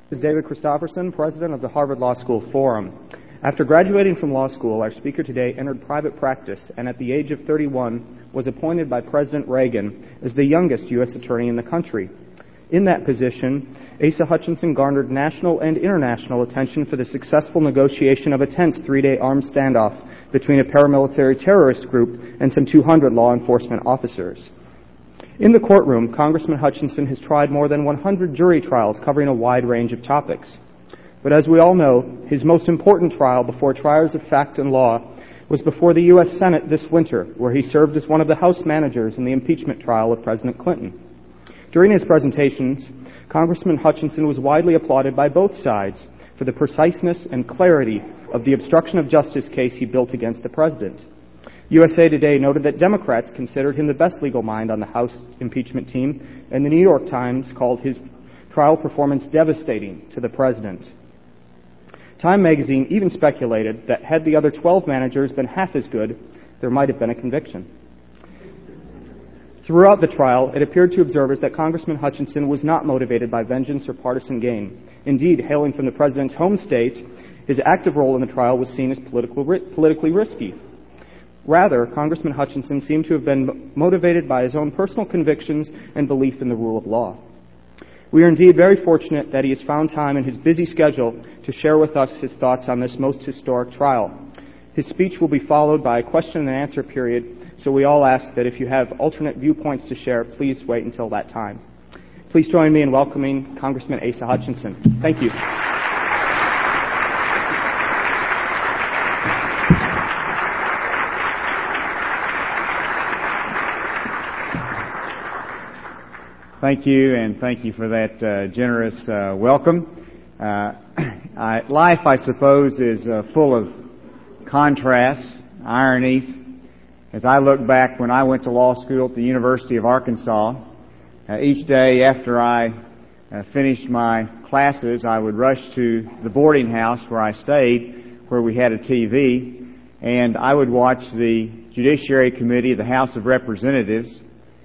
This is David Christofferson, president of the Harvard Law School Forum. After graduating from law school, our speaker today entered private practice and at the age of 31 was appointed by President Reagan as the youngest U.S. attorney in the country. In that position, Asa Hutchinson garnered national and international attention for the successful negotiation of a tense three-day armed standoff between a paramilitary terrorist group and some 200 law enforcement officers. In the courtroom, Congressman Hutchinson has tried more than 100 jury trials covering a wide range of topics. But as we all know, his most important trial before triers of fact and law was before the U.S. Senate this winter, where he served as one of the House managers in the impeachment trial of President Clinton. During his presentations, Congressman Hutchinson was widely applauded by both sides for the preciseness and clarity of the obstruction of justice case he built against the president. USA Today noted that Democrats considered him the best legal mind on the House impeachment team, and the New York Times called his trial performance devastating to the president. Time magazine even speculated that had the other 12 managers been half as good, there might have been a conviction. Throughout the trial, it appeared to observers that Congressman Hutchinson was not motivated by vengeance or partisan gain. Indeed, hailing from the president's home state, his active role in the trial was seen as politically risky. Rather, Congressman Hutchinson seemed to have been motivated by his own personal convictions and belief in the rule of law. We are indeed very fortunate that he has found time in his busy schedule to share with us his thoughts on this most historic trial. His speech will be followed by a question and answer period, so we all ask that if you have alternate viewpoints to share, please wait until that time. Please join me in welcoming Congressman Asa Hutchinson. Thank you. Thank you, and thank you for that generous welcome. Life, I suppose, is full of contrasts, ironies. As I look back when I went to law school at the University of Arkansas, each day after I finished my classes, I would rush to the boarding house where I stayed, where we had a TV, and I would watch the Judiciary Committee of the House of Representatives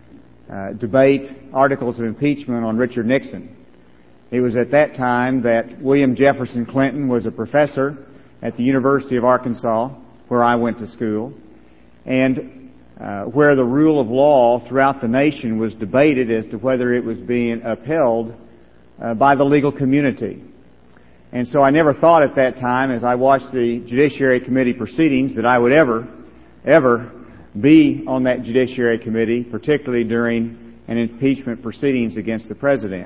debate articles of impeachment on Richard Nixon. It was at that time that William Jefferson Clinton was a professor at the University of Arkansas, where I went to school, and where the rule of law throughout the nation was debated as to whether it was being upheld by the legal community. And so I never thought at that time, as I watched the Judiciary Committee proceedings, that I would ever be on that Judiciary Committee, particularly during an impeachment proceedings against the President.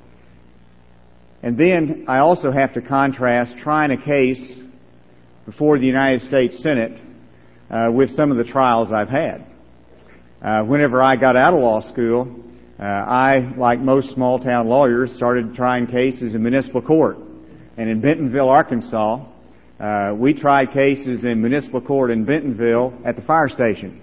And then I also have to contrast trying a case before the United States Senate with some of the trials I've had. Whenever I got out of law school, I, like most small-town lawyers, started trying cases in municipal court. And in Bentonville, Arkansas, we tried cases in municipal court in Bentonville at the fire station.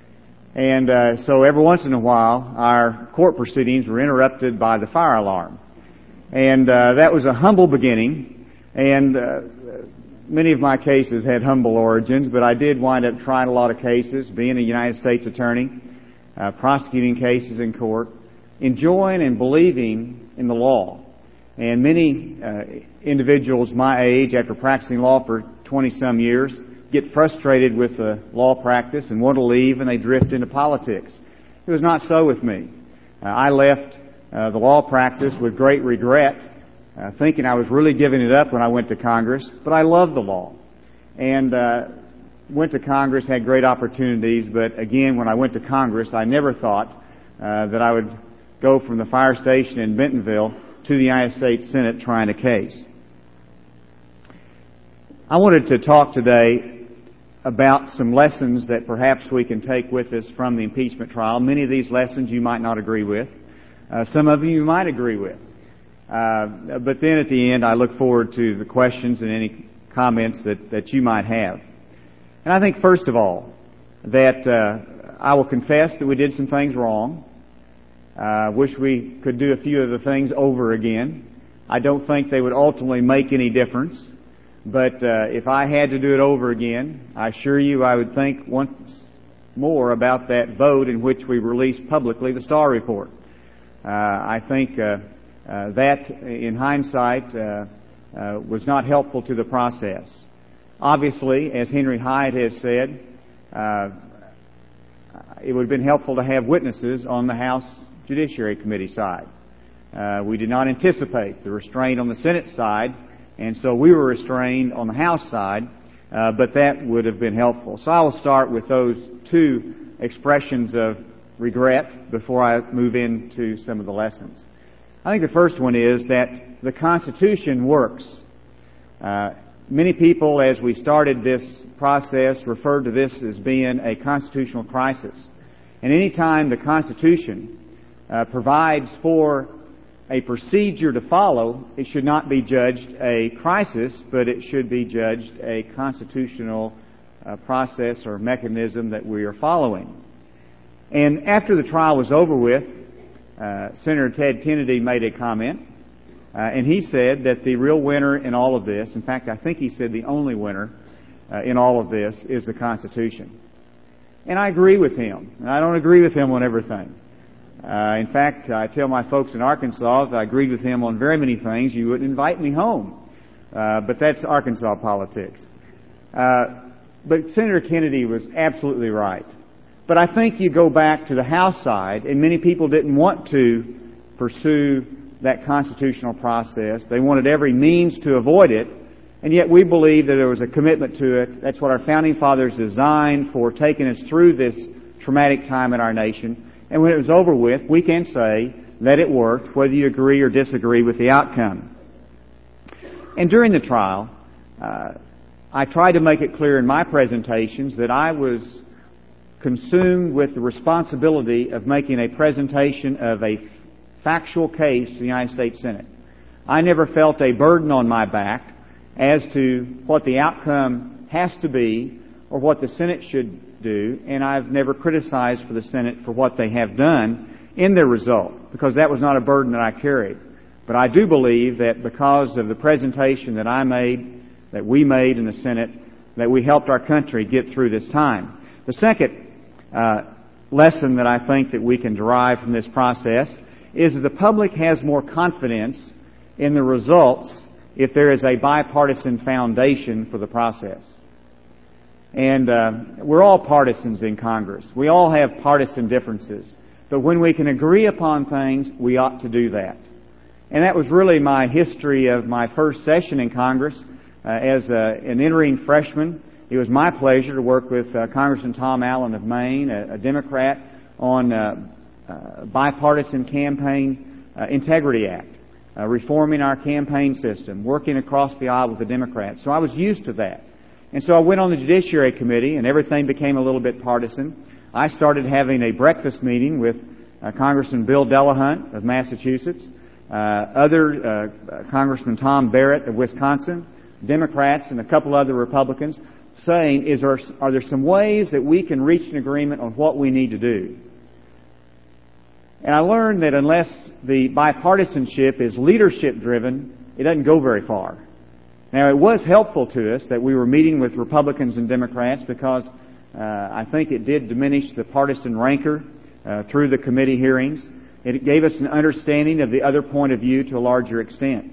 And so every once in a while, our court proceedings were interrupted by the fire alarm. And that was a humble beginning, and many of my cases had humble origins, but I did wind up trying a lot of cases, being a United States attorney, prosecuting cases in court, enjoying and believing in the law. And many individuals my age, after practicing law for 20-some years, get frustrated with the law practice and want to leave, and they drift into politics. It was not so with me. I left the law practice with great regret, thinking I was really giving it up when I went to Congress, but I loved the law. And went to Congress, had great opportunities, but again, when I went to Congress, I never thought that I would go from the fire station in Bentonville to the United States Senate trying a case. I wanted to talk today about some lessons that perhaps we can take with us from the impeachment trial. Many of these lessons you might not agree with. Some of you might agree with. But then at the end, I look forward to the questions and any comments that you might have. And I think, first of all, that I will confess that we did some things wrong. Wish we could do a few of the things over again. I don't think they would ultimately make any difference. But if I had to do it over again, I assure you I would think once more about that vote in which we released publicly the Starr Report. I think That, in hindsight, was not helpful to the process. Obviously, as Henry Hyde has said, it would have been helpful to have witnesses on the House Judiciary Committee side. We did not anticipate the restraint on the Senate side, and so we were restrained on the House side, but that would have been helpful. So I will start with those two expressions of regret before I move into some of the lessons. I think the first one is that the Constitution works. Many people, as we started this process, referred to this as being a constitutional crisis. And any time the Constitution provides for a procedure to follow, it should not be judged a crisis, but it should be judged a constitutional process or mechanism that we are following. And after the trial was over with, Senator Ted Kennedy made a comment, and he said that the real winner in all of this, in fact, I think he said the only winner in all of this, is the Constitution. And I agree with him. And I don't agree with him on everything. In fact, I tell my folks in Arkansas, if I agreed with him on very many things, you wouldn't invite me home. But that's Arkansas politics. But Senator Kennedy was absolutely right. But I think you go back to the House side, and many people didn't want to pursue that constitutional process. They wanted every means to avoid it, and yet we believe that there was a commitment to it. That's what our Founding Fathers designed for taking us through this traumatic time in our nation. And when it was over with, we can say that it worked, whether you agree or disagree with the outcome. And during the trial, I tried to make it clear in my presentations that I was consumed with the responsibility of making a presentation of a factual case to the United States Senate. I never felt a burden on my back as to what the outcome has to be or what the Senate should do, and I've never criticized for the Senate for what they have done in their result, because that was not a burden that I carried. But I do believe that because of the presentation that I made, that we made in the Senate, that we helped our country get through this time. The second lesson that I think that we can derive from this process is that the public has more confidence in the results if there is a bipartisan foundation for the process. And we're all partisans in Congress. We all have partisan differences. But when we can agree upon things, we ought to do that. And that was really my history of my first session in Congress. As an entering freshman, it was my pleasure to work with Congressman Tom Allen of Maine, a Democrat, on a bipartisan campaign integrity act, reforming our campaign system, working across the aisle with the Democrats. So I was used to that. And so I went on the Judiciary Committee, and everything became a little bit partisan. I started having a breakfast meeting with Congressman Bill Delahunt of Massachusetts, Congressman Tom Barrett of Wisconsin, Democrats, and a couple other Republicans, saying, are there some ways that we can reach an agreement on what we need to do? And I learned that unless the bipartisanship is leadership-driven, it doesn't go very far. Now, it was helpful to us that we were meeting with Republicans and Democrats because I think it did diminish the partisan rancor through the committee hearings. It gave us an understanding of the other point of view to a larger extent.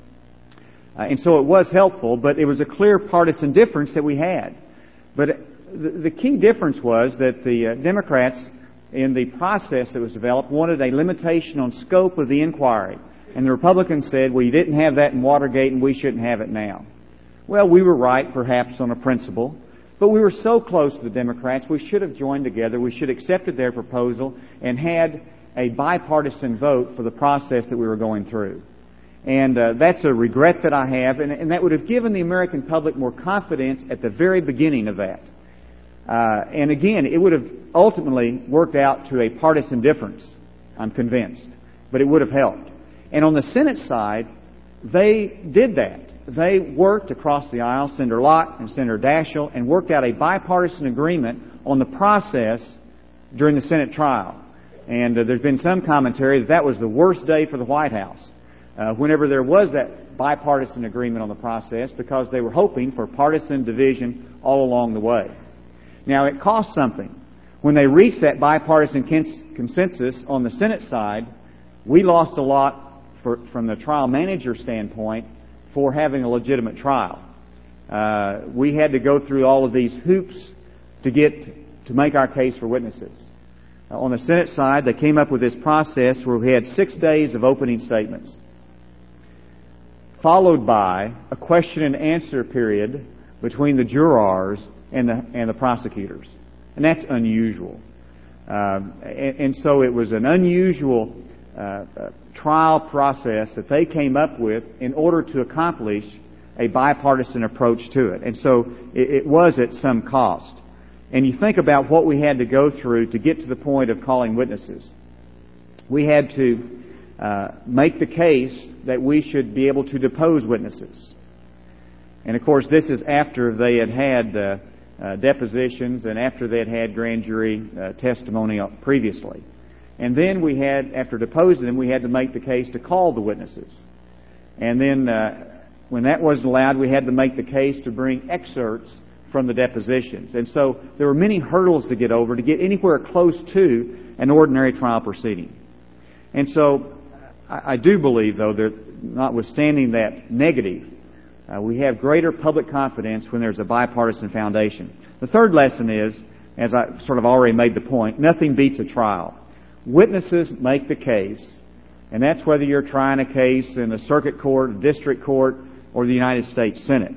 And so it was helpful, but it was a clear partisan difference that we had. But the key difference was that the Democrats, in the process that was developed, wanted a limitation on scope of the inquiry. And the Republicans said, well, you didn't have that in Watergate and we shouldn't have it now. Well, we were right, perhaps, on a principle. But we were so close to the Democrats, we should have joined together. We should have accepted their proposal and had a bipartisan vote for the process that we were going through. And that's a regret that I have, and that would have given the American public more confidence at the very beginning of that. And again, it would have ultimately worked out to a partisan difference, I'm convinced. But it would have helped. And on the Senate side, they did that. They worked across the aisle, Senator Lott and Senator Daschle, and worked out a bipartisan agreement on the process during the Senate trial. And there's been some commentary that that was the worst day for the White House, whenever there was that bipartisan agreement on the process, because they were hoping for partisan division all along the way. Now, it cost something. When they reached that bipartisan consensus on the Senate side, we lost a lot from the trial manager standpoint, for having a legitimate trial. We had to go through all of these hoops to make our case for witnesses. On the Senate side, they came up with this process where we had 6 days of opening statements, followed by a question and answer period between the jurors and the prosecutors. And that's unusual. And so it was an unusual trial process that they came up with in order to accomplish a bipartisan approach to it. And so it was at some cost. And you think about what we had to go through to get to the point of calling witnesses. We had to make the case that we should be able to depose witnesses. And of course, this is after they had depositions and after they had grand jury testimony previously. And then after deposing them, we had to make the case to call the witnesses. And then when that wasn't allowed, we had to make the case to bring excerpts from the depositions. And so there were many hurdles to get over to get anywhere close to an ordinary trial proceeding. And so I do believe, though, that notwithstanding that negative, we have greater public confidence when there's a bipartisan foundation. The third lesson is, as I sort of already made the point, nothing beats a trial. Witnesses make the case, and that's whether you're trying a case in a circuit court, a district court, or the United States Senate.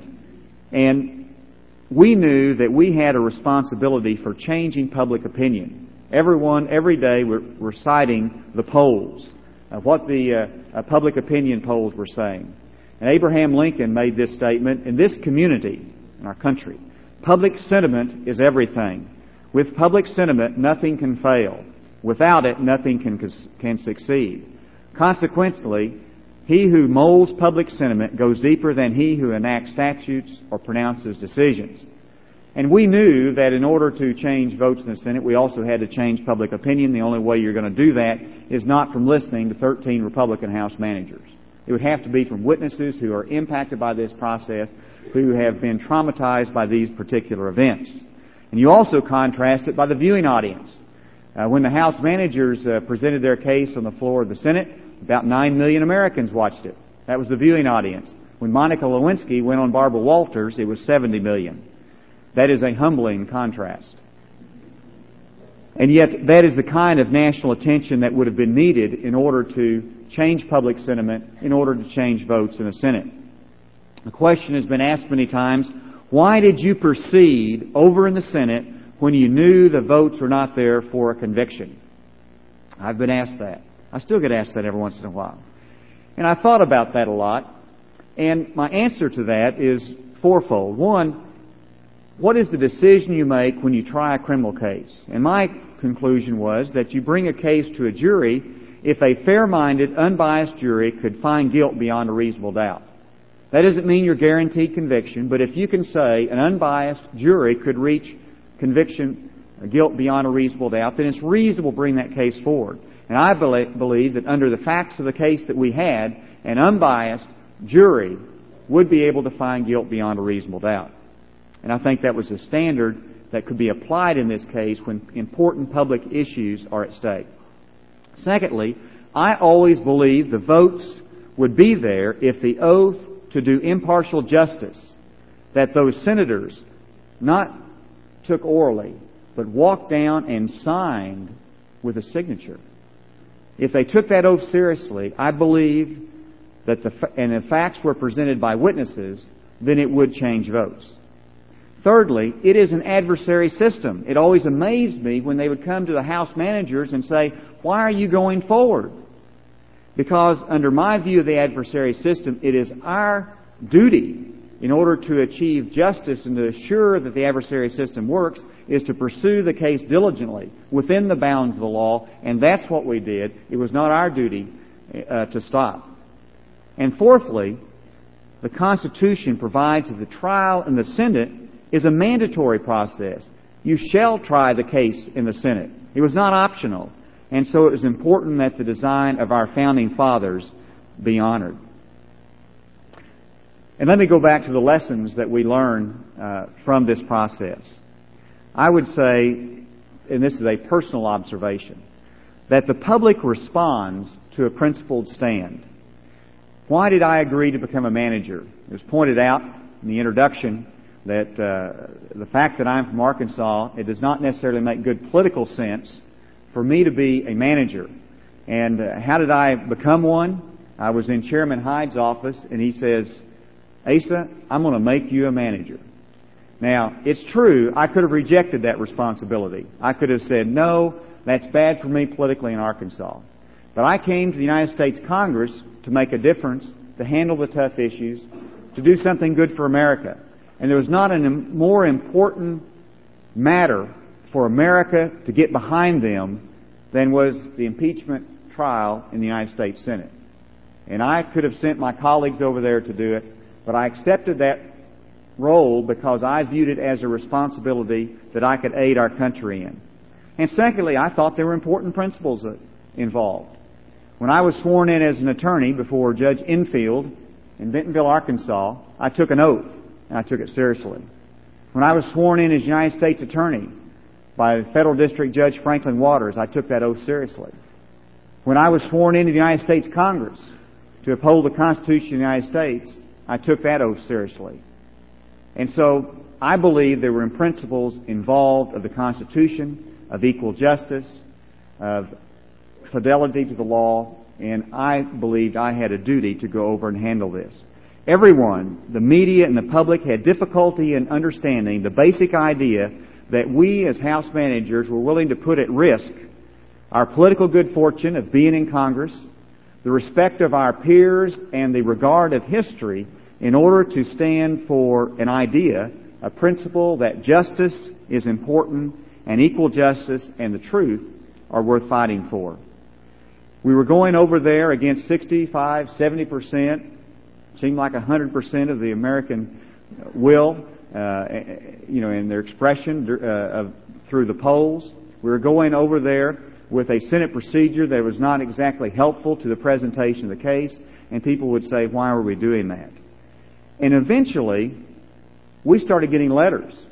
And we knew that we had a responsibility for changing public opinion. Every day, we're citing the polls, what the public opinion polls were saying. And Abraham Lincoln made this statement: in this community, in our country, public sentiment is everything. With public sentiment, nothing can fail. Without it, nothing can succeed. Consequently, he who molds public sentiment goes deeper than he who enacts statutes or pronounces decisions. And we knew that in order to change votes in the Senate, we also had to change public opinion. The only way you're going to do that is not from listening to 13 Republican House managers. It would have to be from witnesses who are impacted by this process, who have been traumatized by these particular events. And you also contrast it by the viewing audience. When the House managers presented their case on the floor of the Senate, about 9 million Americans watched it. That was the viewing audience. When Monica Lewinsky went on Barbara Walters, it was 70 million. That is a humbling contrast. And yet, that is the kind of national attention that would have been needed in order to change public sentiment, in order to change votes in the Senate. The question has been asked many times, why did you proceed over in the Senate when you knew the votes were not there for a conviction? I've been asked that. I still get asked that every once in a while. And I thought about that a lot, and my answer to that is fourfold. One, what is the decision you make when you try a criminal case? And my conclusion was that you bring a case to a jury if a fair-minded, unbiased jury could find guilt beyond a reasonable doubt. That doesn't mean you're guaranteed conviction, but if you can say an unbiased jury could reach conviction, guilt beyond a reasonable doubt, then it's reasonable to bring that case forward. And I believe that under the facts of the case that we had, an unbiased jury would be able to find guilt beyond a reasonable doubt. And I think that was a standard that could be applied in this case when important public issues are at stake. Secondly, I always believed the votes would be there if the oath to do impartial justice that those senators not took orally, but walked down and signed with a signature. If they took that oath seriously, I believe that the facts were presented by witnesses, then it would change votes. Thirdly, it is an adversary system. It always amazed me when they would come to the House managers and say, why are you going forward? Because under my view of the adversary system, it is our duty, in order to achieve justice and to assure that the adversary system works, is to pursue the case diligently within the bounds of the law, and that's what we did. It was not our duty to stop. And fourthly, the Constitution provides that the trial in the Senate is a mandatory process. You shall try the case in the Senate. It was not optional. And so it was important that the design of our founding fathers be honored. And let me go back to the lessons that we learned from this process. I would say, and this is a personal observation, that the public responds to a principled stand. Why did I agree to become a manager? It was pointed out in the introduction that the fact that I'm from Arkansas, it does not necessarily make good political sense for me to be a manager. And how did I become one? I was in Chairman Hyde's office, and he says, "Asa, I'm going to make you a manager." Now, it's true, I could have rejected that responsibility. I could have said, "No, that's bad for me politically in Arkansas." But I came to the United States Congress to make a difference, to handle the tough issues, to do something good for America. And there was not a more important matter for America to get behind them than was the impeachment trial in the United States Senate. And I could have sent my colleagues over there to do it, but I accepted that role because I viewed it as a responsibility that I could aid our country in. And secondly, I thought there were important principles involved. When I was sworn in as an attorney before Judge Enfield in Bentonville, Arkansas, I took an oath, and I took it seriously. When I was sworn in as United States Attorney by Federal District Judge Franklin Waters, I took that oath seriously. When I was sworn into the United States Congress to uphold the Constitution of the United States, I took that oath seriously. And so I believe there were principles involved of the Constitution, of equal justice, of fidelity to the law, and I believed I had a duty to go over and handle this. Everyone, the media and the public, had difficulty in understanding the basic idea that we as House managers were willing to put at risk our political good fortune of being in Congress, the respect of our peers, and the regard of history in order to stand for an idea, a principle that justice is important and equal justice and the truth are worth fighting for. We were going over there against 65, 70%, seemed like 100% of the American will, in their expression through the polls. We were going over there with a Senate procedure that was not exactly helpful to the presentation of the case, and people would say, "Why are we doing that?" And eventually, we started getting letters.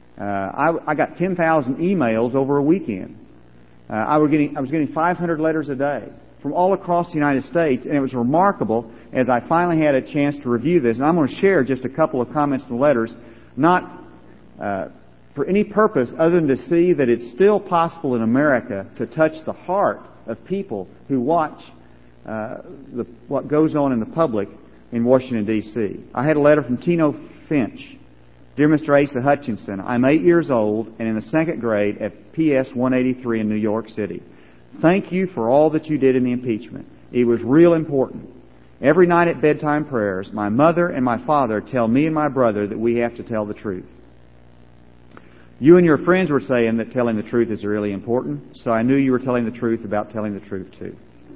I got 10,000 emails over a weekend. I was getting 500 letters a day from all across the United States, and it was remarkable as I finally had a chance to review this. And I'm going to share just a couple of comments from the letters, not for any purpose other than to see that it's still possible in America to touch the heart of people who watch what goes on in the public in Washington, D.C. I had a letter from Tino Finch. "Dear Mr. Asa Hutchinson, I'm 8 years old and in the second grade at PS 183 in New York City. Thank you for all that you did in the impeachment. It was real important. Every night at bedtime prayers, my mother and my father tell me and my brother that we have to tell the truth. You and your friends were saying that telling the truth is really important, so I knew you were telling the truth about telling the truth too."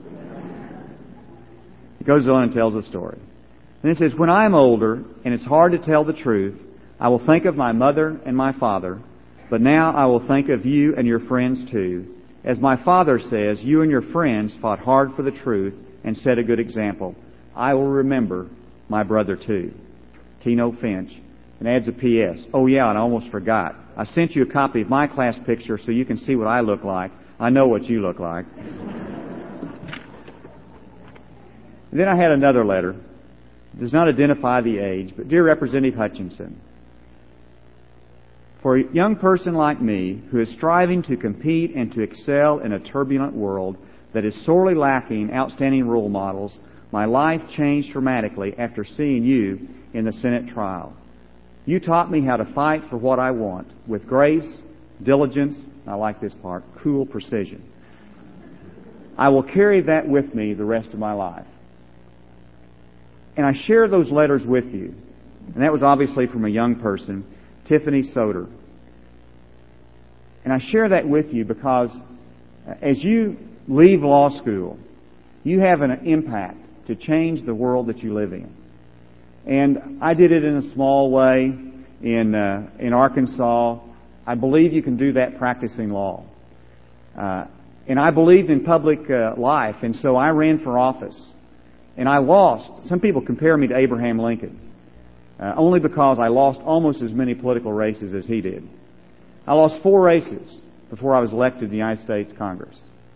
He goes on and tells a story. And it says, "When I'm older and it's hard to tell the truth, I will think of my mother and my father, but now I will think of you and your friends too. As my father says, you and your friends fought hard for the truth and set a good example. I will remember my brother too." Tino Finch. And adds a P.S. "Oh yeah, and I almost forgot. I sent you a copy of my class picture so you can see what I look like. I know what you look like." And then I had another letter. It does not identify the age, but "Dear Representative Hutchinson, for a young person like me who is striving to compete and to excel in a turbulent world that is sorely lacking outstanding role models, my life changed dramatically after seeing you in the Senate trial. You taught me how to fight for what I want with grace, diligence," I like this part, "cool precision. I will carry that with me the rest of my life." And I share those letters with you. And that was obviously from a young person, Tiffany Soder. And I share that with you because as you leave law school, you have an impact to change the world that you live in. And I did it in a small way in Arkansas. I believe you can do that practicing law. And I believed in public life, and so I ran for office. And I lost. Some people compare me to Abraham Lincoln, only because I lost almost as many political races as he did. I lost 4 races before I was elected to the United States Congress.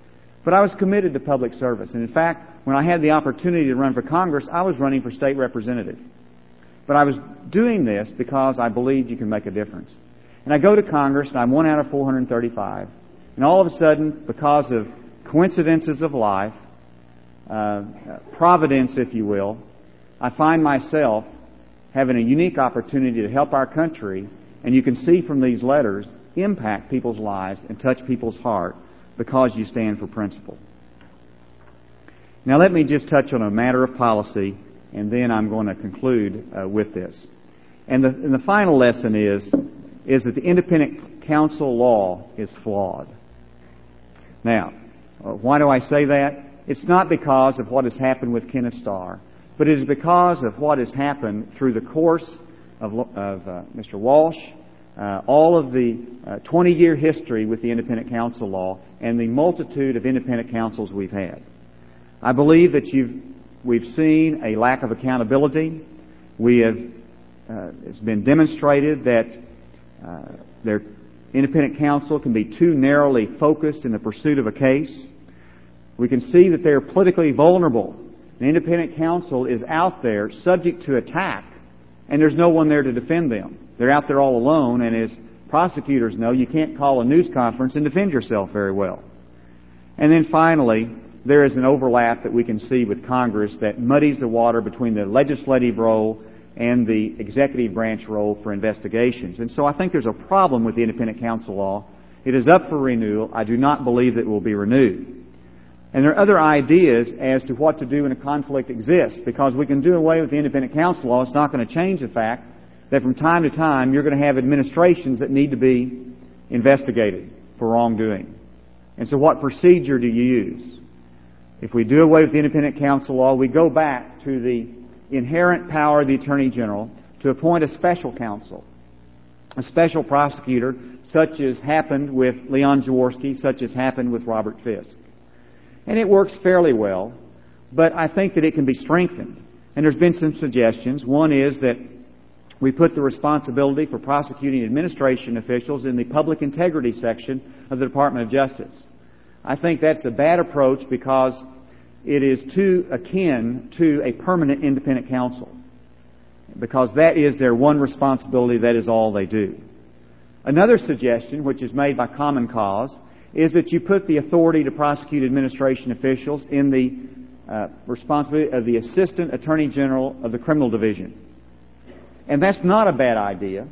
But I was committed to public service. And in fact, when I had the opportunity to run for Congress, I was running for state representative. But I was doing this because I believed you can make a difference. And I go to Congress, and I'm 1 out of 435. And all of a sudden, because of coincidences of life, providence, if you will, I find myself having a unique opportunity to help our country, and you can see from these letters, impact people's lives and touch people's heart because you stand for principle. Now let me just touch on a matter of policy, and then I'm going to conclude with this. And the final lesson is that the independent counsel law is flawed. Now, why do I say that? It's not because of what has happened with Kenneth Starr, but it is because of what has happened through the course of Mr. Walsh, all of the 20-year history with the independent counsel law, and the multitude of independent counsels we've had. I believe that we've seen a lack of accountability. It's been demonstrated that their independent counsel can be too narrowly focused in the pursuit of a case. We can see that they're politically vulnerable. The independent counsel is out there subject to attack, and there's no one there to defend them. They're out there all alone, and as prosecutors know, you can't call a news conference and defend yourself very well. And then finally, there is an overlap that we can see with Congress that muddies the water between the legislative role and the executive branch role for investigations. And so I think there's a problem with the independent counsel law. It is up for renewal. I do not believe that it will be renewed. And there are other ideas as to what to do when a conflict exists, because we can do away with the independent counsel law. It's not going to change the fact that from time to time you're going to have administrations that need to be investigated for wrongdoing. And so what procedure do you use? If we do away with the independent counsel law, we go back to the inherent power of the Attorney General to appoint a special counsel, a special prosecutor, such as happened with Leon Jaworski, such as happened with Robert Fisk. And it works fairly well, but I think that it can be strengthened. And there's been some suggestions. One is that we put the responsibility for prosecuting administration officials in the public integrity section of the Department of Justice. I think that's a bad approach because it is too akin to a permanent independent counsel, because that is their one responsibility, that is all they do. Another suggestion, which is made by Common Cause, is that you put the authority to prosecute administration officials in the responsibility of the Assistant Attorney General of the Criminal Division. And that's not a bad idea,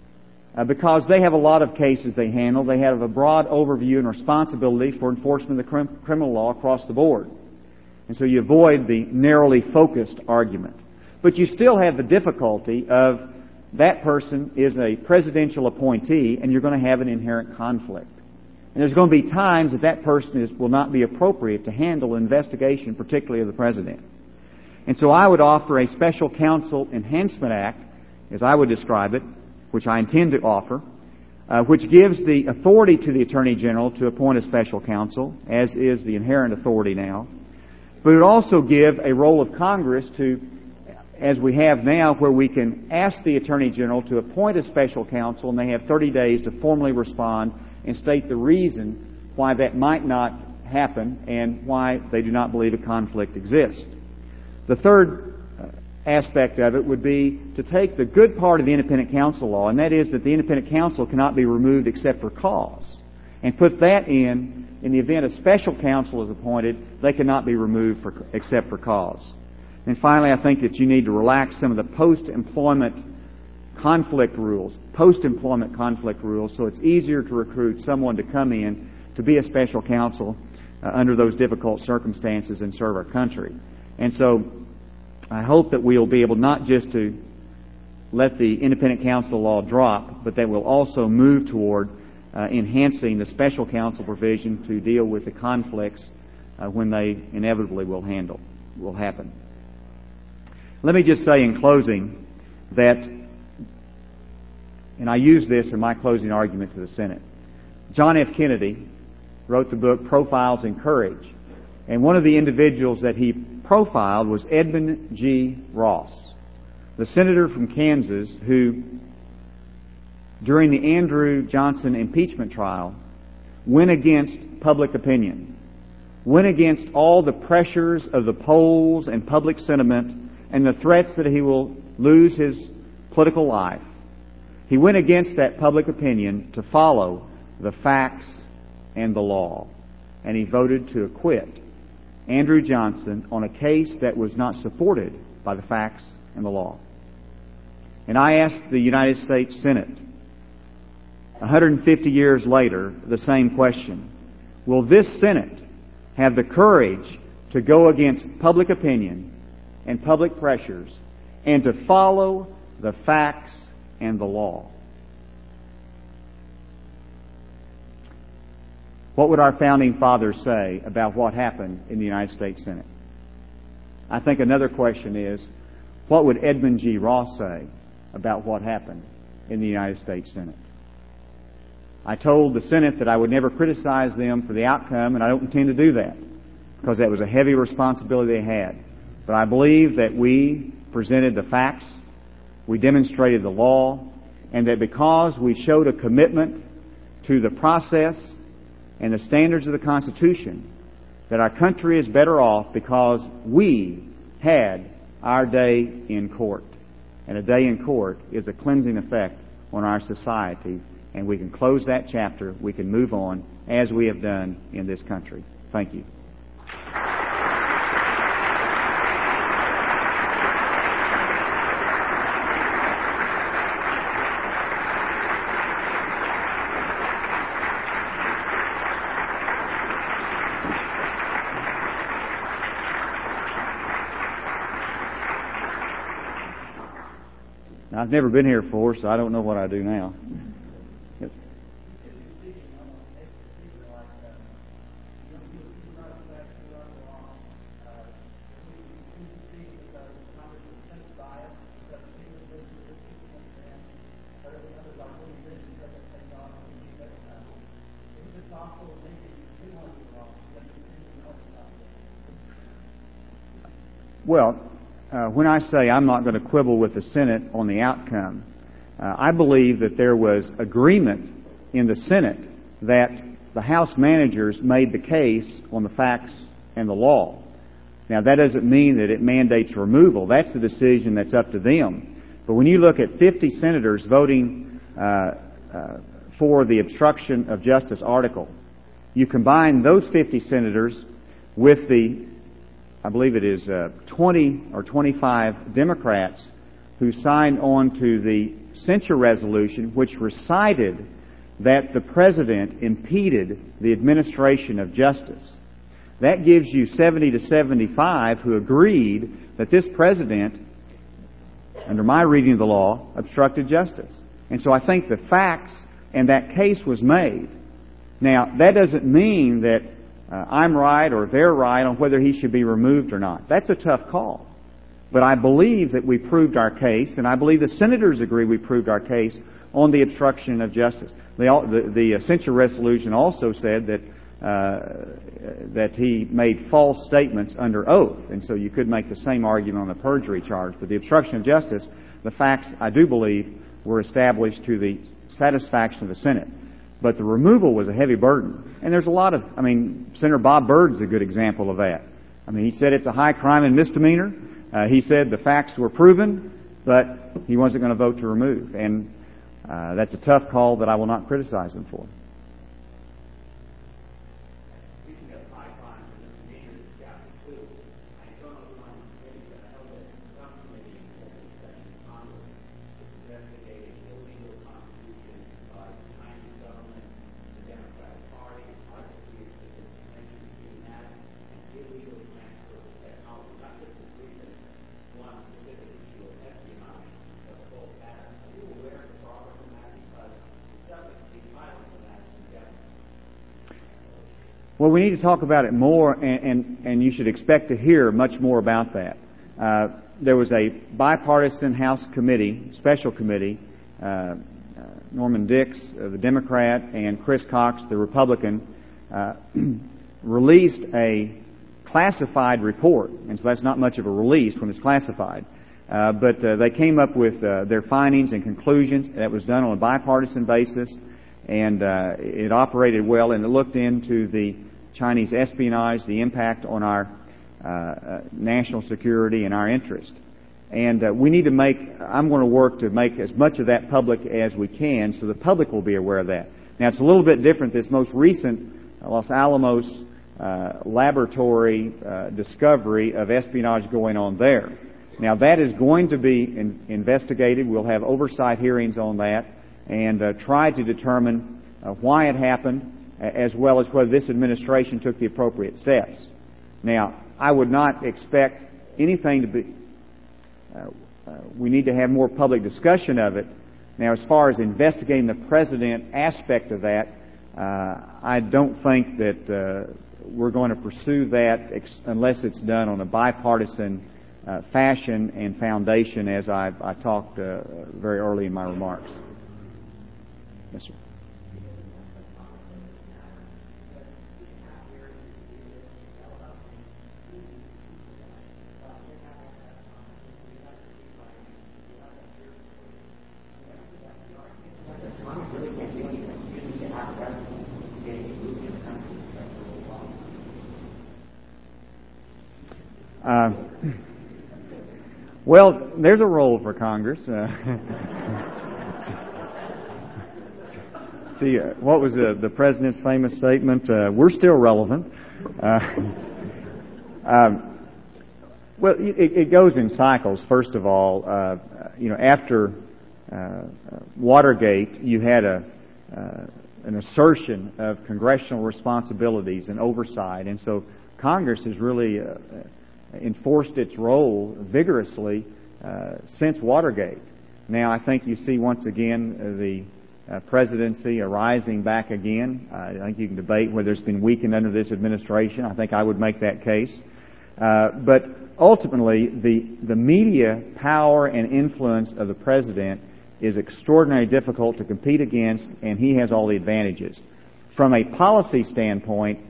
because they have a lot of cases they handle. They have a broad overview and responsibility for enforcement of the criminal law across the board. And so you avoid the narrowly focused argument. But you still have the difficulty of that person is a presidential appointee, and you're going to have an inherent conflict. And there's going to be times that that person will not be appropriate to handle an investigation, particularly of the president. And so I would offer a Special Counsel Enhancement Act, as I would describe it, which I intend to offer, which gives the authority to the Attorney General to appoint a special counsel, as is the inherent authority now. But it would also give a role of Congress to, as we have now, where we can ask the Attorney General to appoint a special counsel, and they have 30 days to formally respond and state the reason why that might not happen and why they do not believe a conflict exists. The third aspect of it would be to take the good part of the independent counsel law, and that is that the independent counsel cannot be removed except for cause, and put that in the event a special counsel is appointed, they cannot be removed except for cause. And finally, I think that you need to relax some of the post-employment conflict rules, so it's easier to recruit someone to come in to be a special counsel under those difficult circumstances and serve our country. And so I hope that we'll be able not just to let the independent counsel law drop, but that we'll also move toward enhancing the special counsel provision to deal with the conflicts when they inevitably will happen. Let me just say in closing that, and I use this in my closing argument to the Senate, John F. Kennedy wrote the book Profiles in Courage, and one of the individuals that he profiled was Edmund G. Ross, the senator from Kansas who, during the Andrew Johnson impeachment trial, went against public opinion. went against all the pressures of the polls and public sentiment and the threats that he will lose his political life. He went against that public opinion to follow the facts and the law. And he voted to acquit Andrew Johnson on a case that was not supported by the facts and the law. And I asked the United States Senate, 150 years later, the same question. Will this Senate have the courage to go against public opinion and public pressures and to follow the facts and the law? What would our founding fathers say about what happened in the United States Senate? I think another question is, what would Edmund G. Ross say about what happened in the United States Senate? I told the Senate that I would never criticize them for the outcome, and I don't intend to do that, because that was a heavy responsibility they had. But I believe that we presented the facts, we demonstrated the law, and that because we showed a commitment to the process and the standards of the Constitution, that our country is better off because we had our day in court. And a day in court is a cleansing effect on our society, and we can close that chapter, we can move on as we have done in this country. Thank you. I've never been here before, so I don't know what I do now. Yes. Well, when I say I'm not going to quibble with the Senate on the outcome, I believe that there was agreement in the Senate that the House managers made the case on the facts and the law. Now, that doesn't mean that it mandates removal. That's the decision that's up to them. But when you look at 50 senators voting for the obstruction of justice article, you combine those 50 senators with the, I believe it is 20 or 25 Democrats who signed on to the censure resolution, which recited that the President impeded the administration of justice. That gives you 70 to 75 who agreed that this President, under my reading of the law, obstructed justice. And so I think the facts and that case was made. Now, that doesn't mean that I'm right or they're right on whether he should be removed or not. That's a tough call. But I believe that we proved our case, and I believe the senators agree we proved our case on the obstruction of justice. The censure resolution also said that he made false statements under oath, and so you could make the same argument on the perjury charge. But the obstruction of justice, the facts, I do believe, were established to the satisfaction of the Senate. But the removal was a heavy burden. And there's a lot of, Senator Bob Byrd's a good example of that. He said it's a high crime and misdemeanor. He said the facts were proven, but he wasn't going to vote to remove. And that's a tough call that I will not criticize him for. Well, we need to talk about it more, and you should expect to hear much more about that. There was a bipartisan House committee, special committee, Norman Dix, the Democrat, and Chris Cox, the Republican, released a classified report. And so that's not much of a release when it's classified. But they came up with their findings and conclusions. That was done on a bipartisan basis, and it operated well, and it looked into the Chinese espionage, the impact on our national security and our interest. And we need to I'm going to work to make as much of that public as we can so the public will be aware of that. Now, it's a little bit different. This most recent Los Alamos laboratory discovery of espionage going on there. Now, that is going to be investigated. We'll have oversight hearings on that and try to determine why it happened, as well as whether this administration took the appropriate steps. Now, I would not expect anything to be... we need to have more public discussion of it. Now, as far as investigating the president aspect of that, I don't think that we're going to pursue that unless it's done on a bipartisan fashion and foundation, as I talked very early in my remarks. Yes, sir. Well, there's a role for Congress. See, what was the president's famous statement? We're still relevant. Well, it goes in cycles. First of all, after Watergate, you had an assertion of congressional responsibilities and oversight, and so Congress has really enforced its role vigorously since Watergate. Now, I think you see once again the presidency arising back again. I think you can debate whether it's been weakened under this administration. I think I would make that case. But ultimately, the media power and influence of the president is extraordinarily difficult to compete against, and he has all the advantages. From a policy standpoint,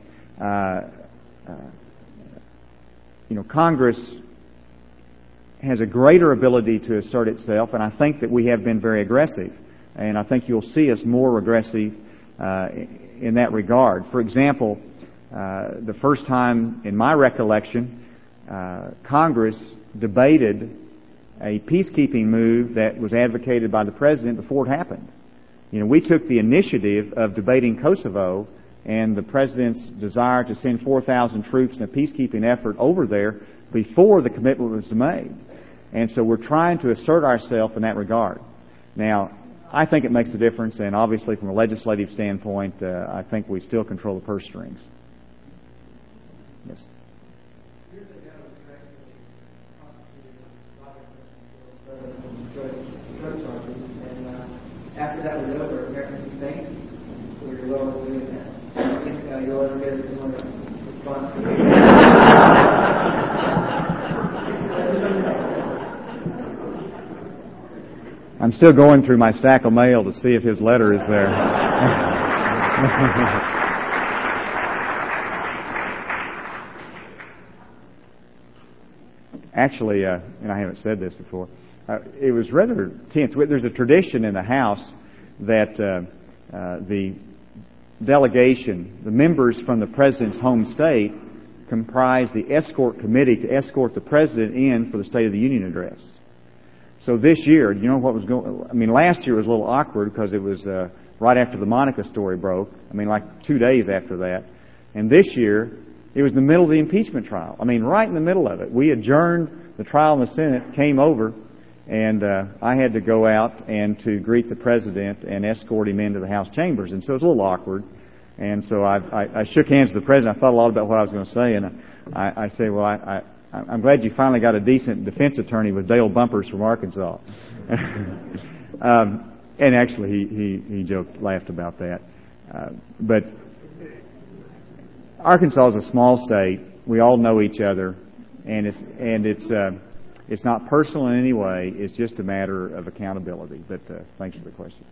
Congress has a greater ability to assert itself, and I think that we have been very aggressive. And I think you'll see us more aggressive in that regard. For example, the first time in my recollection, Congress debated a peacekeeping move that was advocated by the president before it happened. We took the initiative of debating Kosovo and the president's desire to send 4,000 troops in a peacekeeping effort over there before the commitment was made. And so we're trying to assert ourselves in that regard. Now, I think it makes a difference, and obviously from a legislative standpoint, I think we still control the purse strings. Yes. After that was over, Americans think we were lower doing that. I think you'll ever get a similar response. I'm still going through my stack of mail to see if his letter is there. Actually, and I haven't said this before, it was rather tense. There's a tradition in the House that the delegation, the members from the President's home state, comprise the escort committee to escort the President in for the State of the Union address. So this year, what was going... last year was a little awkward because it was right after the Monica story broke. Like 2 days after that. And this year, it was in the middle of the impeachment trial. Right in the middle of it. We adjourned the trial in the Senate, came over, and I had to go out and to greet the President and escort him into the House chambers. And so it was a little awkward. And so I shook hands with the President. I thought a lot about what I was going to say, and I say, well, I'm glad you finally got a decent defense attorney with Dale Bumpers from Arkansas. And actually, he laughed about that. But Arkansas is a small state. We all know each other, and it's not personal in any way. It's just a matter of accountability. But thanks for the question.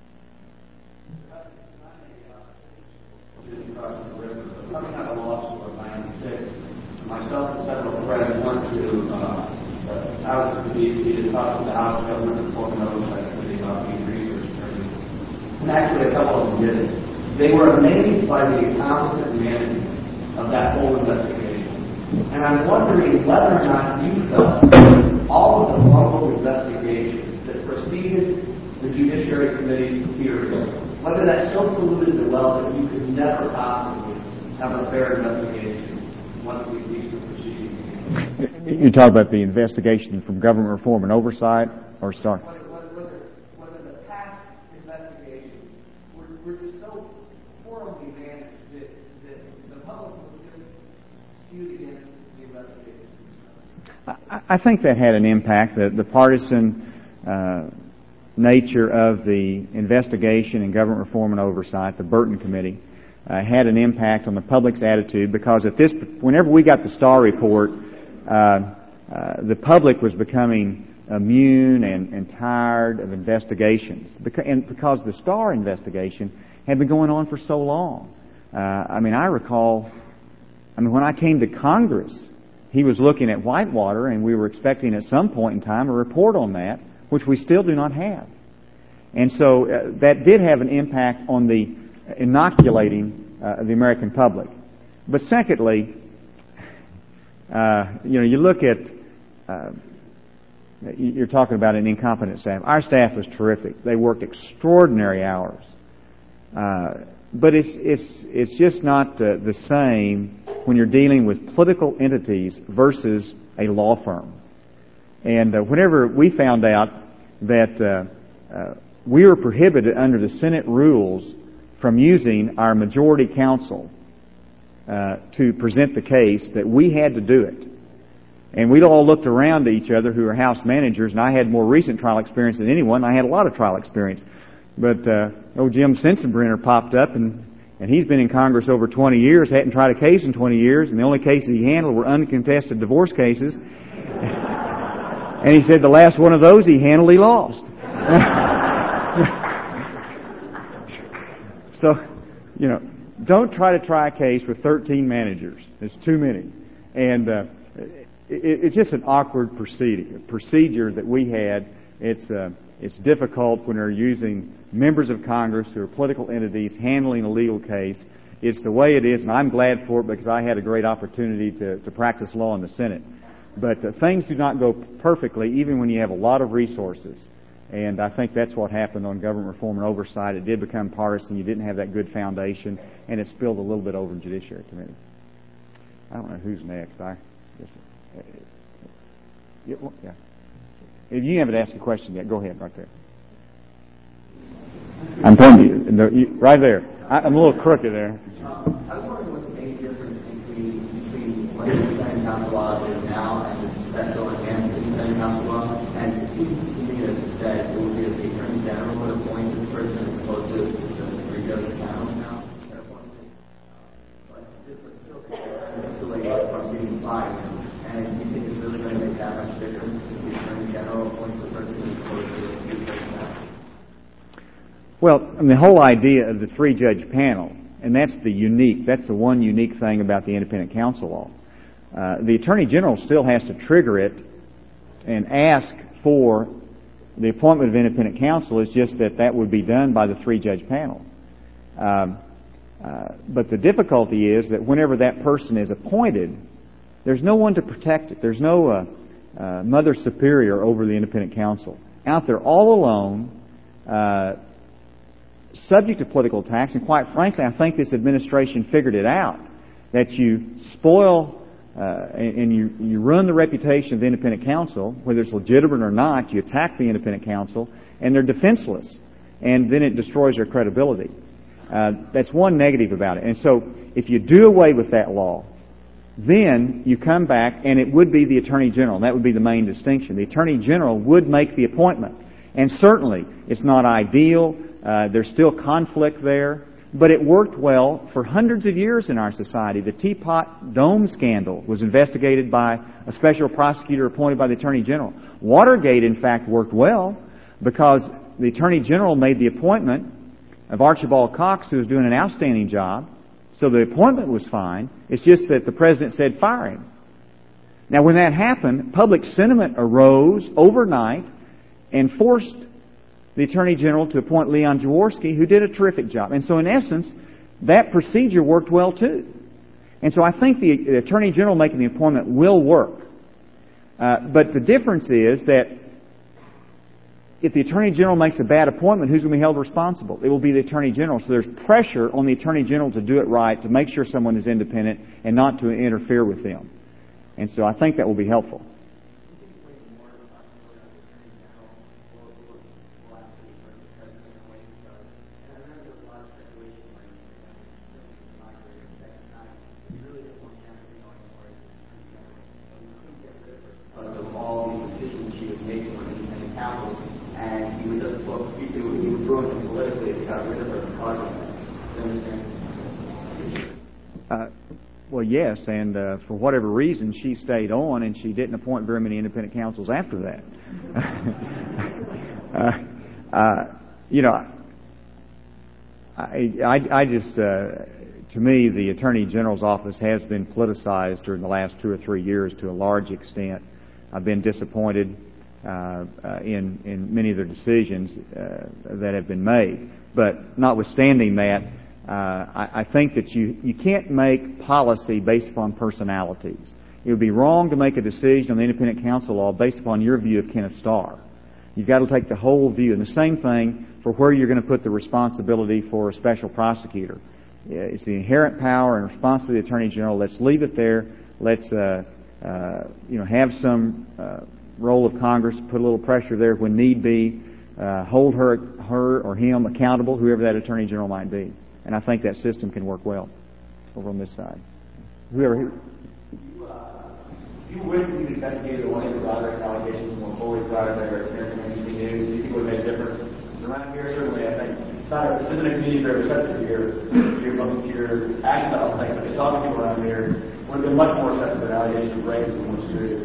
Coming out of law school in '96, myself and several friends went to out to D.C. to talk to the House Government Reform and Oversight Committee about being research attorneys. And actually, a couple of them did it. They were amazed by the competent management of that whole investigation. And I'm wondering whether or not you felt all of the local investigations that preceded the Judiciary Committee's hearing, whether that so polluted the well that you could never possibly have a fair investigation once we cease the proceedings. You talk about the investigation from government reform and oversight, or start? Whether the past investigations were just so horribly managed that the public was just skewed against the investigation. I think that had an impact. The partisan nature of the investigation and government reform and oversight, the Burton Committee, had an impact on the public's attitude, because whenever we got the Starr report, the public was becoming immune and tired of investigations, because the Starr investigation had been going on for so long. I recall when I came to Congress, he was looking at Whitewater, and we were expecting at some point in time a report on that, which we still do not have. And so that did have an impact on the inoculating the American public. But secondly, you look at, you're talking about an incompetent staff. Our staff was terrific. They worked extraordinary hours. But it's just not the same when you're dealing with political entities versus a law firm. And whenever we found out that we were prohibited under the Senate rules from using our majority counsel to present the case, that we had to do it. And we'd all looked around to each other who were House managers, and I had more recent trial experience than anyone. I had a lot of trial experience. But Jim Sensenbrenner popped up, and he's been in Congress over 20 years, hadn't tried a case in 20 years, and the only cases he handled were uncontested divorce cases. And he said the last one of those he handled, he lost. So, don't try to try a case with 13 managers. It's too many. And it's just an awkward procedure that we had. It's difficult when they're using members of Congress who are political entities handling a legal case. It's the way it is, and I'm glad for it, because I had a great opportunity to practice law in the Senate. But things do not go perfectly, even when you have a lot of resources. And I think that's what happened on government reform and oversight. It did become partisan. You didn't have that good foundation, and it spilled a little bit over in the Judiciary Committee. I don't know who's next. Yeah. If you haven't asked a question yet, go ahead right there. I'm pointing to you. Right there. I'm a little crooked there. I was wondering what's the main difference between what the Senate Council law is now and the special enhanced Senate Council law. And it seems to me that it would be the Attorney General would appoint this person as opposed to the three-judge panel now. But this would still be from being fired. And do you think it's really going to make that much difference if the Attorney General appoints the person as opposed to the three-judge panel? Well, the whole idea of the three-judge panel, and that's the one unique thing about the independent counsel law. The Attorney General still has to trigger it and ask for the appointment of independent counsel. It's just that would be done by the three-judge panel. But the difficulty is that whenever that person is appointed, there's no one to protect it. There's no mother superior over the independent counsel. Out there all alone, subject to political attacks, and quite frankly, I think this administration figured it out, that you spoil and you ruin the reputation of the independent counsel, whether it's legitimate or not. You attack the independent counsel, and they're defenseless, and then it destroys their credibility. That's one negative about it. And so, if you do away with that law, then you come back, and it would be the Attorney General, and that would be the main distinction. The Attorney General would make the appointment, and certainly it's not ideal. There's still conflict there, but it worked well for hundreds of years in our society. The Teapot Dome scandal was investigated by a special prosecutor appointed by the Attorney General. Watergate, in fact, worked well because the Attorney General made the appointment of Archibald Cox, who was doing an outstanding job, so the appointment was fine. It's just that the President said, fire him. Now, when that happened, public sentiment arose overnight and forced the Attorney General to appoint Leon Jaworski, who did a terrific job. And so, in essence, that procedure worked well too. And so I think the Attorney General making the appointment will work. But the difference is that if the Attorney General makes a bad appointment, who's going to be held responsible? It will be the Attorney General. So there's pressure on the Attorney General to do it right, to make sure someone is independent and not to interfere with them. And so I think that will be helpful. Well, yes, and for whatever reason, she stayed on, and she didn't appoint very many independent counsels after that. I just, to me, the Attorney General's office has been politicized during the last 2 or 3 years to a large extent. I've been disappointed in many of the decisions that have been made. But notwithstanding that, I think that you can't make policy based upon personalities. It would be wrong to make a decision on the independent counsel law based upon your view of Kenneth Starr. You've got to take the whole view. And the same thing for where you're going to put the responsibility for a special prosecutor. It's the inherent power and responsibility of the Attorney General. Let's leave it there. Let's have some role of Congress, put a little pressure there when need be, hold her or him accountable, whoever that Attorney General might be. And I think that system can work well over on this side. Whoever. You wish we investigated the one of the Roderick allegations more fully prior to their appearance in NBC News. Do you think it would have made a difference around here? Certainly, I think this isn't a community very receptive to your action about things, but talking to people around here would have been much more receptive to allegations of rape and more serious.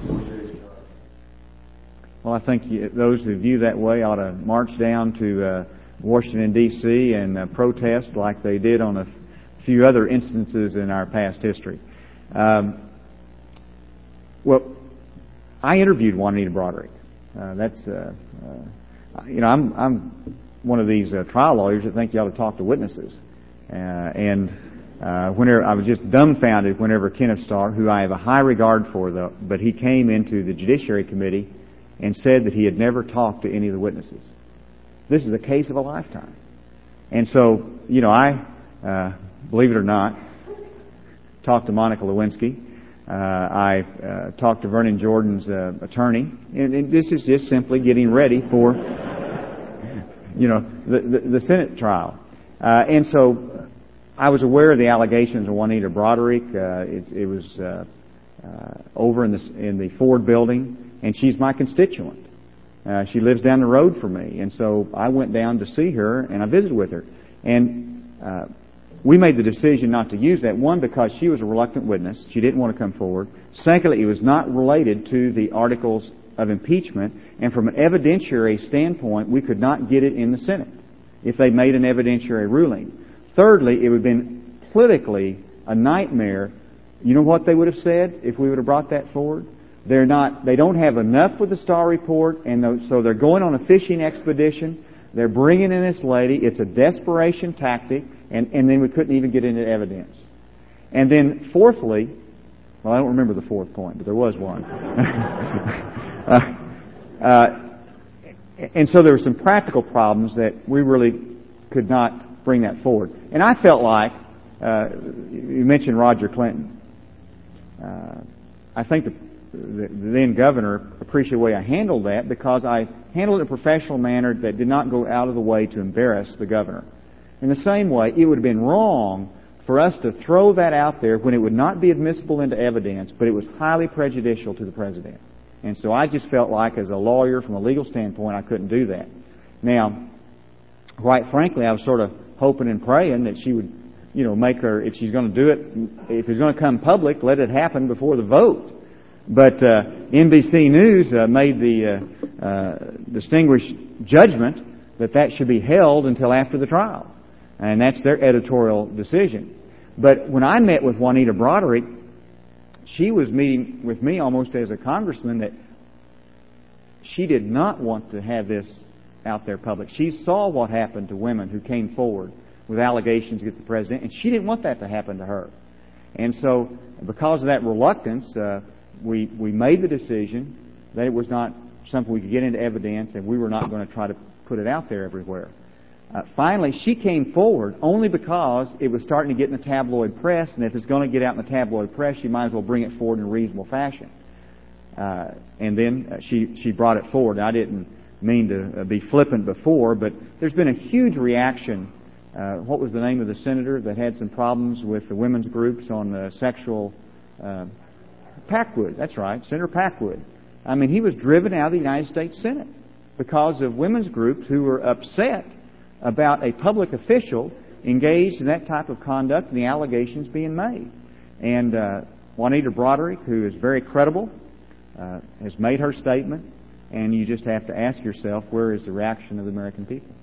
Well, I think those who view that way ought to march down to Washington, D.C. and protest like they did on a few other instances in our past history. Well, I interviewed Juanita Broaddrick. I'm one of these trial lawyers that think you ought to talk to witnesses. Whenever I was just dumbfounded whenever Kenneth Starr, who I have a high regard for, but he came into the Judiciary Committee and said that he had never talked to any of the witnesses. This is a case of a lifetime. And so, I, believe it or not, talked to Monica Lewinsky. I talked to Vernon Jordan's attorney. And this is just simply getting ready for, the Senate trial. And so I was aware of the allegations of Juanita Broaddrick. It was over in the Ford building, and she's my constituent. She lives down the road from me, and so I went down to see her, and I visited with her. And we made the decision not to use that, one, because she was a reluctant witness. She didn't want to come forward. Secondly, it was not related to the articles of impeachment, and from an evidentiary standpoint, we could not get it in the Senate if they made an evidentiary ruling. Thirdly, it would have been politically a nightmare. You know what they would have said if we would have brought that forward? They don't have enough with the Starr report, and so they're going on a fishing expedition. They're bringing in this lady. It's a desperation tactic, and then we couldn't even get into evidence. And then fourthly, well, I don't remember the fourth point, but there was one. And so there were some practical problems that we really could not bring that forward. And I felt like, you mentioned Roger Clinton. I think the then governor appreciated the way I handled that because I handled it in a professional manner that did not go out of the way to embarrass the governor. In the same way, it would have been wrong for us to throw that out there when it would not be admissible into evidence, but it was highly prejudicial to the president. And so I just felt like, as a lawyer, from a legal standpoint, I couldn't do that. Now, quite frankly, I was sort of hoping and praying that she would, make her, if she's going to do it, if it's going to come public, let it happen before the vote. But NBC News made the distinguished judgment that should be held until after the trial. And that's their editorial decision. But when I met with Juanita Broaddrick, she was meeting with me almost as a congressman that she did not want to have this out there public. She saw what happened to women who came forward with allegations against the president, and she didn't want that to happen to her. And so, because of that reluctance, we made the decision that it was not something we could get into evidence, and we were not going to try to put it out there everywhere. Finally, she came forward only because it was starting to get in the tabloid press, and if it's going to get out in the tabloid press, you might as well bring it forward in a reasonable fashion. And then she brought it forward. I didn't mean to be flippant before, but there's been a huge reaction. What was the name of the senator that had some problems with the women's groups on sexual... Packwood, that's right, Senator Packwood. I mean, he was driven out of the United States Senate because of women's groups who were upset about a public official engaged in that type of conduct and the allegations being made. And Juanita Broderick, who is very credible, has made her statement, and you just have to ask yourself, where is the reaction of the American people?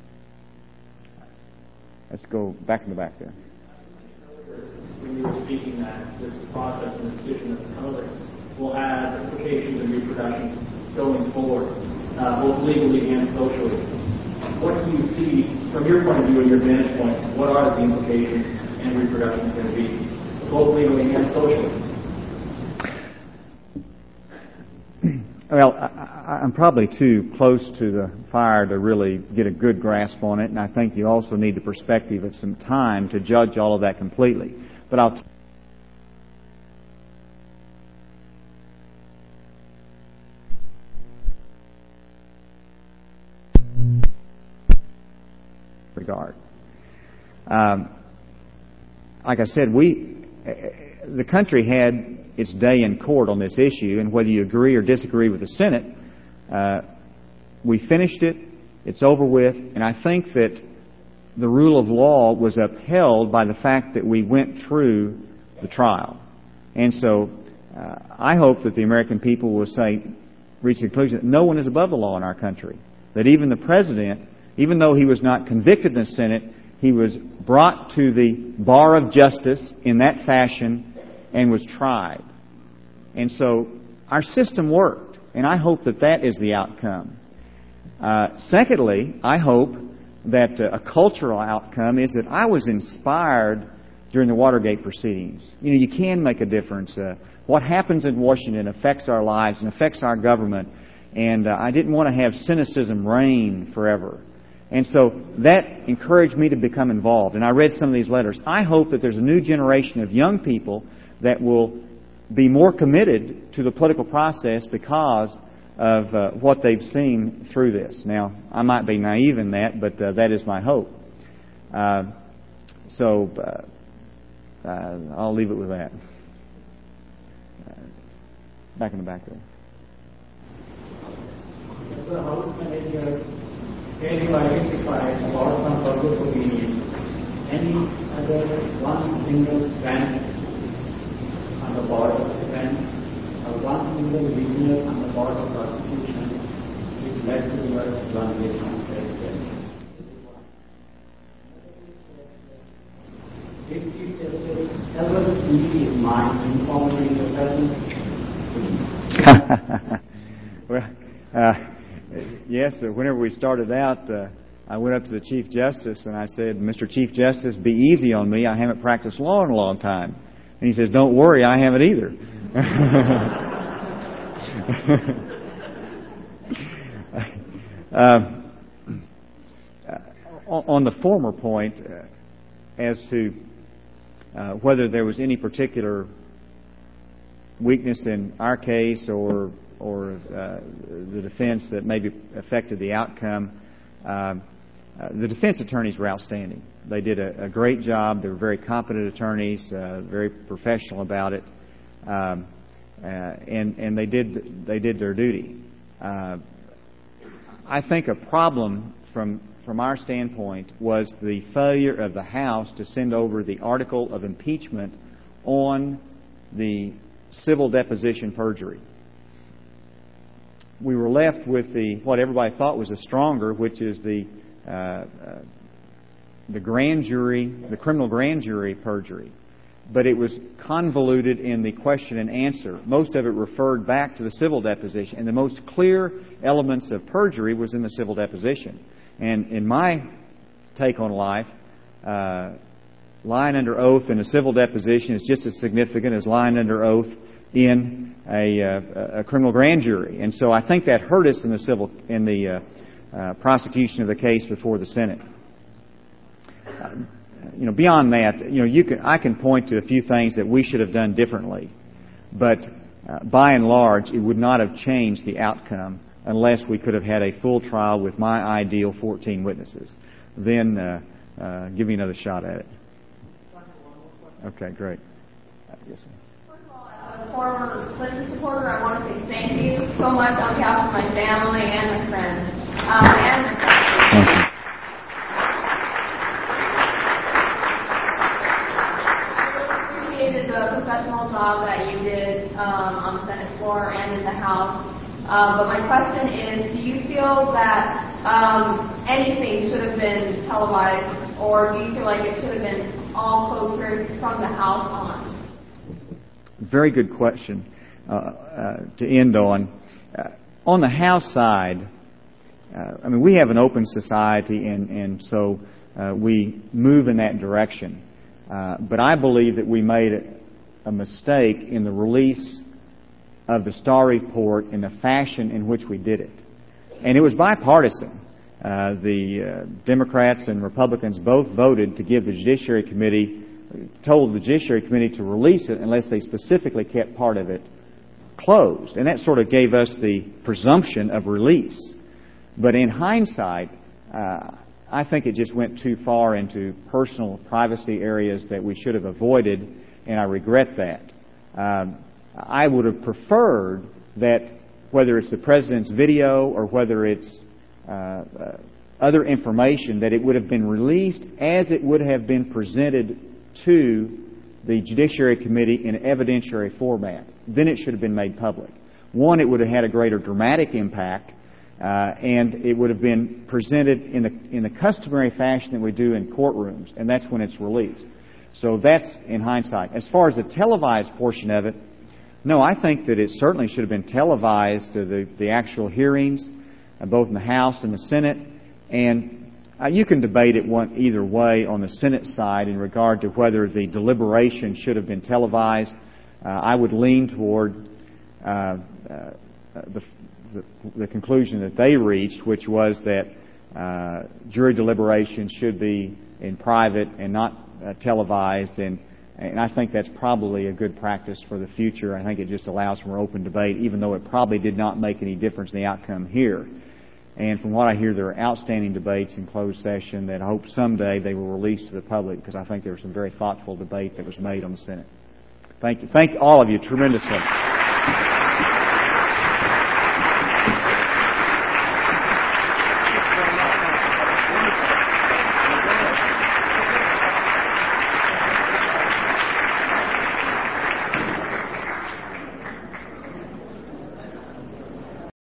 Let's go back in the back there. When you were speaking that this process and decision of the Congress will have implications in reproduction going forward, both legally and socially. What do you see, from your point of view and your vantage point, what are the implications and reproduction going to be, both legally and socially? Well, I'm probably too close to the fire to really get a good grasp on it, and I think you also need the perspective of some time to judge all of that completely. But I'll regard. Like I said, the country had its day in court on this issue, and whether you agree or disagree with the Senate, we finished it, it's over with, and I think that the rule of law was upheld by the fact that we went through the trial. And so I hope that the American people will reach the conclusion that no one is above the law in our country, that even the President, even though he was not convicted in the Senate, he was brought to the bar of justice in that fashion and was tried. And so our system worked, and I hope that that is the outcome. Secondly, I hope that a cultural outcome is that I was inspired during the Watergate proceedings. You know, you can make a difference. What happens in Washington affects our lives and affects our government, and I didn't want to have cynicism reign forever. And so that encouraged me to become involved. And I read some of these letters. I hope that there's a new generation of young people that will be more committed to the political process because of what they've seen through this. Now, I might be naive in that, but that is my hope. So I'll leave it with that. Back in the back there. So how can you identify about some public opinion? Any other one single strand on the board of defense or one single weakness on the board of prosecution which led to your exoneration of president? If Chief Justice ever speak his mind informally in the present? Well, yes, whenever we started out, I went up to the Chief Justice and I said, Mr. Chief Justice, be easy on me. I haven't practiced law in a long time. And he says, don't worry, I haven't either. On the former point, as to whether there was any particular weakness in our case or the defense that maybe affected the outcome, the defense attorneys were outstanding. They did a great job. They were very competent attorneys, very professional about it, and they did their duty. I think a problem from our standpoint was the failure of the House to send over the article of impeachment on the civil deposition perjury. We were left with what everybody thought was the stronger, which is the grand jury, the criminal grand jury perjury. But it was convoluted in the question and answer. Most of it referred back to the civil deposition, and the most clear elements of perjury was in the civil deposition. And in my take on life, lying under oath in a civil deposition is just as significant as lying under oath in a criminal grand jury. And so I think that hurt us in the prosecution of the case before the Senate. Beyond that, I can point to a few things that we should have done differently, but by and large, it would not have changed the outcome unless we could have had a full trial with my ideal 14 witnesses. Then give me another shot at it. Okay, great. Yes, ma'am. First of all, as a former Clinton supporter, I want to say thank you so much on behalf of my family and my friends. Thank you. Appreciated the professional job that you did on the Senate floor and in the House. But my question is, do you feel that anything should have been televised, or do you feel like it should have been all closed hearings from the House on? Very good question to end on. On the House side, we have an open society, and so we move in that direction. But I believe that we made a mistake in the release of the Starr Report in the fashion in which we did it. And it was bipartisan. The Democrats and Republicans both voted to give the Judiciary Committee, told the Judiciary Committee to release it unless they specifically kept part of it closed. And that sort of gave us the presumption of release. But in hindsight, I think it just went too far into personal privacy areas that we should have avoided, and I regret that. I would have preferred that whether it's the President's video or whether it's other information, that it would have been released as it would have been presented to the Judiciary Committee in evidentiary format. Then it should have been made public. One, it would have had a greater dramatic impact, and it would have been presented in the customary fashion that we do in courtrooms, and that's when it's released. So that's in hindsight. As far as the televised portion of it, no, I think that it certainly should have been televised to the actual hearings, both in the House and the Senate. And you can debate it either way on the Senate side in regard to whether the deliberation should have been televised. I would lean toward the conclusion that they reached, which was that jury deliberation should be in private and not televised. And I think that's probably a good practice for the future. I think it just allows for open debate, even though it probably did not make any difference in the outcome here. And from what I hear, there are outstanding debates in closed session that I hope someday they will release to the public, because I think there was some very thoughtful debate that was made on the Senate. Thank you. Thank all of you tremendously.